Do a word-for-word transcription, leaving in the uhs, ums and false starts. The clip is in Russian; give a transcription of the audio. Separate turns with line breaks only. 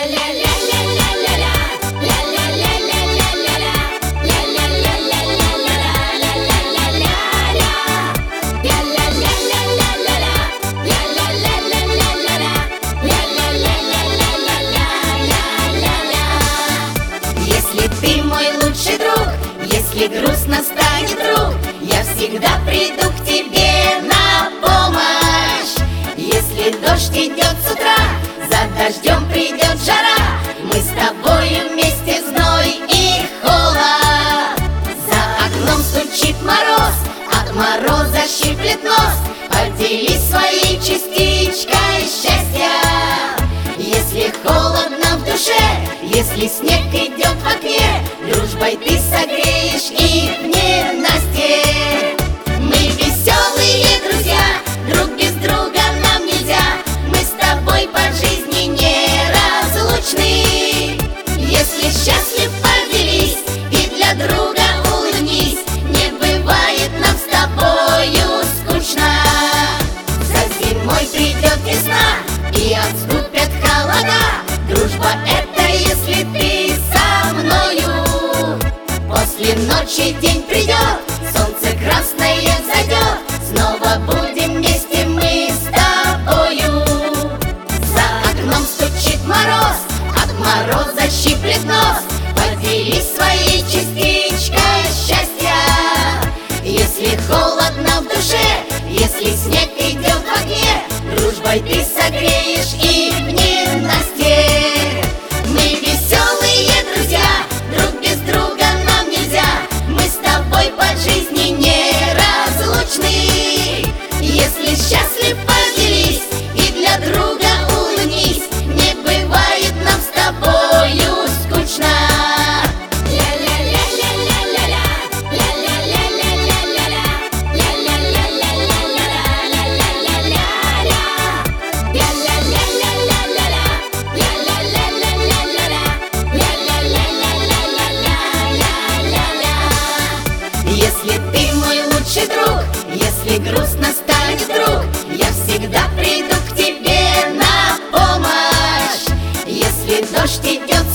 Если ты мой лучший друг, если грустно станет вдруг, я всегда приду к тебе на помощь. Если дождь идет с утра, за дождем придет жара, мы с тобою вместе зной и холод. За окном стучит мороз, от мороза щиплет нос, поделись своей частичкой счастья. Если холодно в душе, если снег идет в окне, дружбой ты согреешь и в ненастье. Мы веселые друзья, друг без друга нам нельзя, мы с тобой по жизни неразлучны. Если счастлив, поделись и для друга улыбнись, не бывает нам с тобою скучно. За зимой придет весна и отступят холода, дружба это если ты со мною. После ночи день придет, солнце красное взойдет, снова будем вместе мы с тобою. За окном стучит мороз, от мороза щиплет нос, поделись своей частичкой счастья. Если холодно в душе, если снег идет в окне, дружбой ты согреешь и в ненастье. Мы веселые друзья, друг без друга нам нельзя, мы с тобой по жизни неразлучны. Если счастлив, поделись и для друга улыбнись, не бывает нам с тобою скучно. Если ты мой лучший друг, если грустно станет вдруг, я всегда приду к тебе на помощь. Если дождь идет